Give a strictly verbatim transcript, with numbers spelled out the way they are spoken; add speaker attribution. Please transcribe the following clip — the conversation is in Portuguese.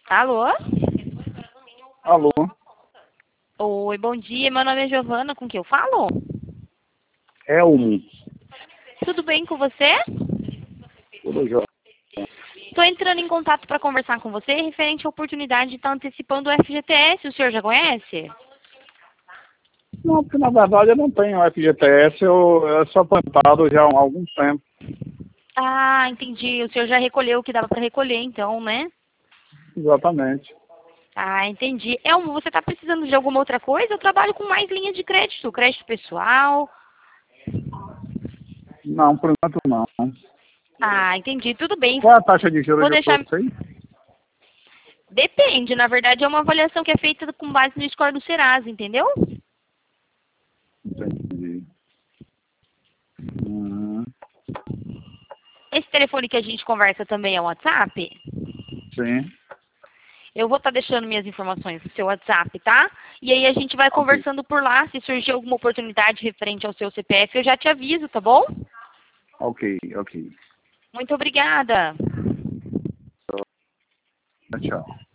Speaker 1: Alô?
Speaker 2: Alô?
Speaker 1: Oi, bom dia. Meu nome é Giovana. Com quem eu falo?
Speaker 2: Elmo.
Speaker 1: Tudo bem com você?
Speaker 2: Tudo jóia.
Speaker 1: Estou entrando em contato para conversar com você referente à oportunidade de estar antecipando o F G T S. O senhor já conhece?
Speaker 2: Não, porque na verdade eu não tenho F G T S, eu, eu sou plantado já há algum tempo.
Speaker 1: Ah, entendi. O senhor já recolheu o que dava para recolher, então, né?
Speaker 2: Exatamente.
Speaker 1: Ah, entendi. Elmo, você está precisando de alguma outra coisa? Eu trabalho com mais linhas de crédito, crédito pessoal.
Speaker 2: Não, por enquanto não.
Speaker 1: Ah, entendi. Tudo bem.
Speaker 2: Qual é a taxa de juros
Speaker 1: Vou
Speaker 2: de
Speaker 1: deixar.
Speaker 2: vocês?
Speaker 1: Depende, na verdade é uma avaliação que é feita com base no score do Serasa, entendeu?
Speaker 2: Entendi. Uhum.
Speaker 1: Esse telefone que a gente conversa também é o WhatsApp?
Speaker 2: Sim.
Speaker 1: Eu vou estar deixando minhas informações no seu WhatsApp, tá? E aí a gente vai
Speaker 2: Ok.
Speaker 1: conversando por lá. Se surgir alguma oportunidade referente ao seu C P F, eu já te aviso, tá bom?
Speaker 2: Ok, ok.
Speaker 1: Muito obrigada.
Speaker 2: Tchau.